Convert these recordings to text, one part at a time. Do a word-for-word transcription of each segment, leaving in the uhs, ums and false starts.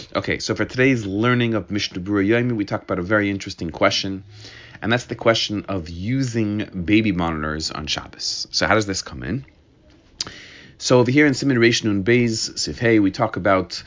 Okay, so for today's learning of Mishnah Berurah Yomi, we talk about a very interesting question, and that's the question of using baby monitors on Shabbos. So how does this come in? So over here in Siman Reish Nun Beis Sif Hey, we talk about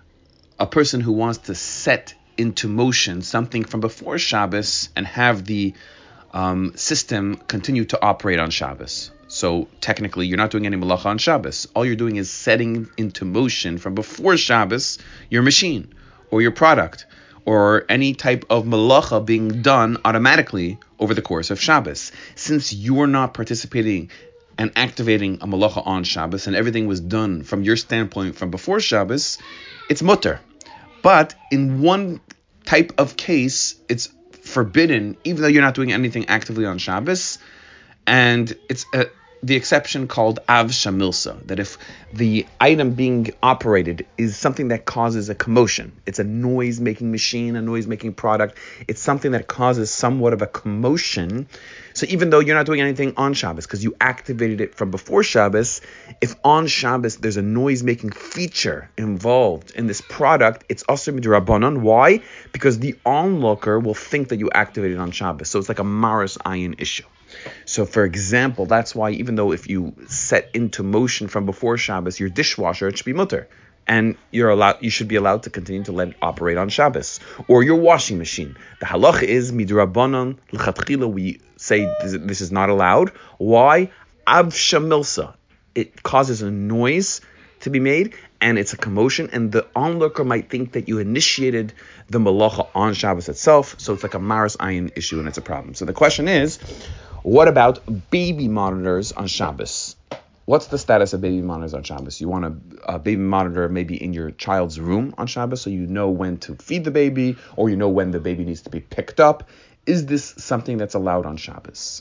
a person who wants to set into motion something from before Shabbos and have the um, system continue to operate on Shabbos. So technically, you're not doing any malacha on Shabbos. All you're doing is setting into motion from before Shabbos your machine or your product or any type of malacha being done automatically over the course of Shabbos. Since you're not participating and activating a malacha on Shabbos and everything was done from your standpoint from before Shabbos, it's mutter. But in one type of case, it's forbidden, even though you're not doing anything actively on Shabbos. And it's a, the exception called av shamilsa, that if the item being operated is something that causes a commotion, it's a noise-making machine, a noise-making product, it's something that causes somewhat of a commotion. So even though you're not doing anything on Shabbos, because you activated it from before Shabbos, if on Shabbos there's a noise-making feature involved in this product, it's also midrabanan. Why? Because the onlooker will think that you activated on Shabbos. So it's like a maris ayin issue. So, for example, that's why even though if you set into motion from before Shabbos your dishwasher, it should be mutter, and you're allowed, you should be allowed to continue to let it operate on Shabbos, or your washing machine. The halacha is midrabanan l'chatchila. We say this is not allowed. Why? Av shamilsa. It causes a noise to be made, and it's a commotion, and the onlooker might think that you initiated the malacha on Shabbos itself. So it's like a maris ayin issue, and it's a problem. So the question is, what about baby monitors on Shabbos? What's the status of baby monitors on Shabbos? You want a, a baby monitor maybe in your child's room on Shabbos so you know when to feed the baby or you know when the baby needs to be picked up. Is this something that's allowed on Shabbos?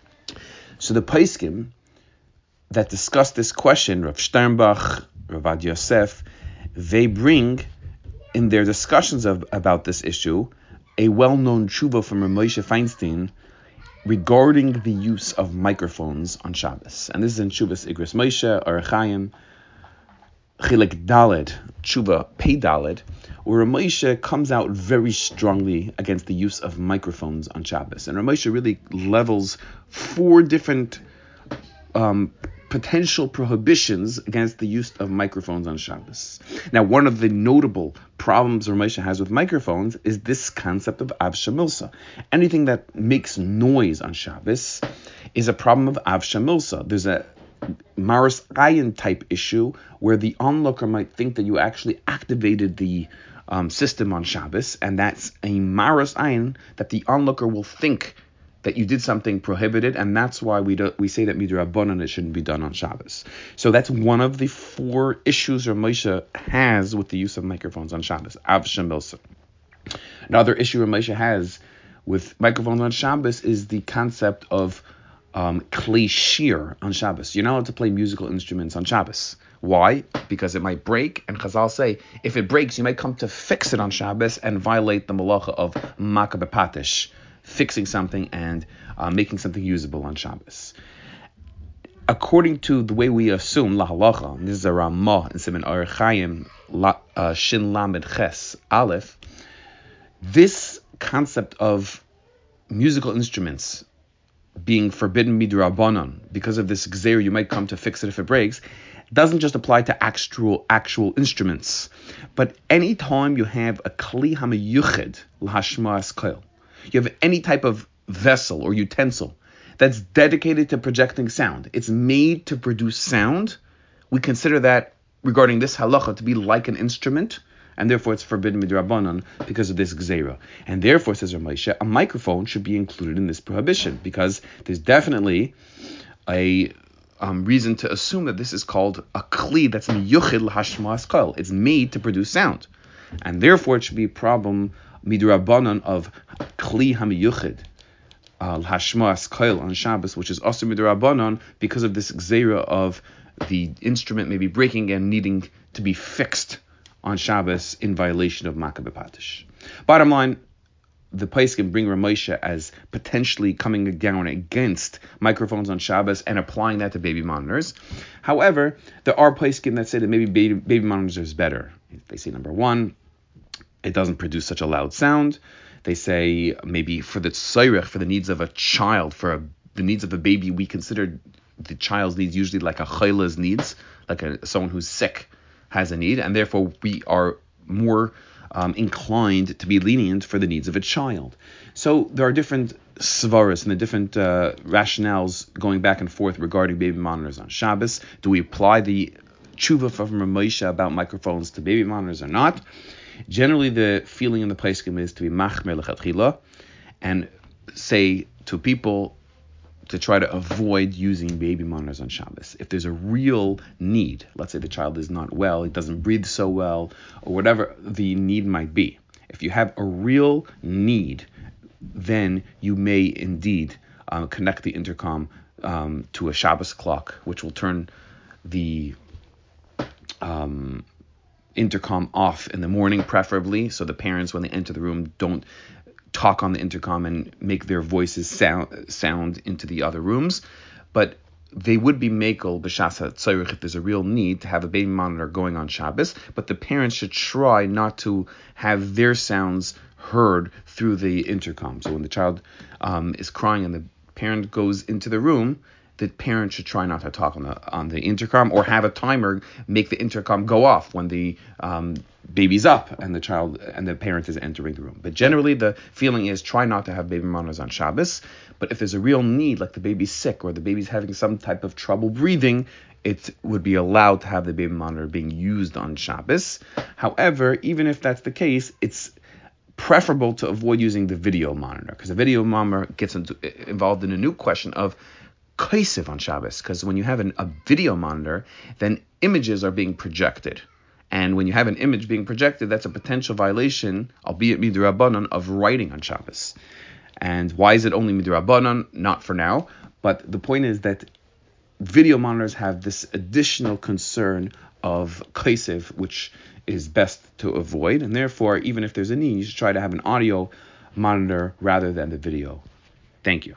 So the Paiskim that discuss this question, Rav Sternbach, Rav Ad Yosef, they bring in their discussions of about this issue a well-known tshuva from Rav Moshe Feinstein regarding the use of microphones on Shabbos. And this is in Tshuvas Igros Moshe, Orach Chaim, Chilek Daled, Tshuva Pei Daled, where Moshe comes out very strongly against the use of microphones on Shabbos. And Moshe really levels four different um, potential prohibitions against the use of microphones on Shabbos. Now, one of the notable problems Ramesha has with microphones is this concept of av shamilsa. Anything that makes noise on Shabbos is a problem of av shamilsa. There's a maris ayin type issue where the onlooker might think that you actually activated the um, system on Shabbos, and that's a maris ayin that the onlooker will think that you did something prohibited, and that's why we do, we say that midrabanan it shouldn't be done on Shabbos. So that's one of the four issues Rav Moshe has with the use of microphones on Shabbos. Av shamilsa. Another issue Rav Moshe has with microphones on Shabbos is the concept of um, klei shir on Shabbos. You're not allowed to play musical instruments on Shabbos. Why? Because it might break, and Chazal say if it breaks, you might come to fix it on Shabbos and violate the malacha of makah bepatish, fixing something and uh, making something usable on Shabbos. According to the way we assume la halacha, and this is a Ramah in Siman Orach Chaim uh, Shin Lamed Ches Aleph, this concept of musical instruments being forbidden midrabanan because of this gzeir, you might come to fix it if it breaks, doesn't just apply to actual actual instruments, but any time you have a kli hamiyuched lahashmas koil, you have any type of vessel or utensil that's dedicated to projecting sound, it's made to produce sound, we consider that regarding this halacha to be like an instrument, and therefore it's forbidden midrabanan because of this gzeira. And therefore, says Rav Moshe, a microphone should be included in this prohibition because there's definitely a um, reason to assume that this is called a kli that's miyuchid l'hashmas kol. It's made to produce sound, and therefore it should be a problem midrabanan of kli hamiyuchid l'hashmas kol on Shabbos, which is also midrabanan because of this gzeira of the instrument maybe breaking and needing to be fixed on Shabbos in violation of makah bepatish. Bottom line, the Paiskim bring Rav Moshe as potentially coming down against microphones on Shabbos and applying that to baby monitors. However, there are Paiskim that say that maybe baby, baby monitors is better. They say, number one, it doesn't produce such a loud sound. They say maybe for the tzairich, for the needs of a child, for a, the needs of a baby, we consider the child's needs usually like a chayla's needs, like a, someone who's sick has a need, and therefore we are more um, inclined to be lenient for the needs of a child. So there are different svaras and the different uh, rationales going back and forth regarding baby monitors on Shabbos. Do we apply the tshuva from Ramosha about microphones to baby monitors or not? Generally, the feeling in the Paiskim is to be machmer lechatchila and say to people to try to avoid using baby monitors on Shabbos. If there's a real need, let's say the child is not well, he doesn't breathe so well, or whatever the need might be. If you have a real need, then you may indeed uh, connect the intercom um, to a Shabbos clock, which will turn the um, intercom off in the morning, preferably, so the parents, when they enter the room, don't talk on the intercom and make their voices sound sound into the other rooms. But they would be mekel b'shas hatzorich if there's a real need to have a baby monitor going on Shabbos. But the parents should try not to have their sounds heard through the intercom. So when the child um, is crying and the parent goes into the room, the parent should try not to talk on the on the intercom, or have a timer make the intercom go off when the um, baby's up and the child and the parent is entering the room. But generally, the feeling is try not to have baby monitors on Shabbos. But if there's a real need, like the baby's sick or the baby's having some type of trouble breathing, it would be allowed to have the baby monitor being used on Shabbos. However, even if that's the case, it's preferable to avoid using the video monitor, because the video monitor gets into, involved in a new question of kaisiv on Shabbos, because when you have an, a video monitor, then images are being projected. And when you have an image being projected, that's a potential violation, albeit midrabanan, of writing on Shabbos. And why is it only midrabanan? Not for now. But the point is that video monitors have this additional concern of kaisiv, which is best to avoid. And therefore, even if there's a need, you should try to have an audio monitor rather than the video. Thank you.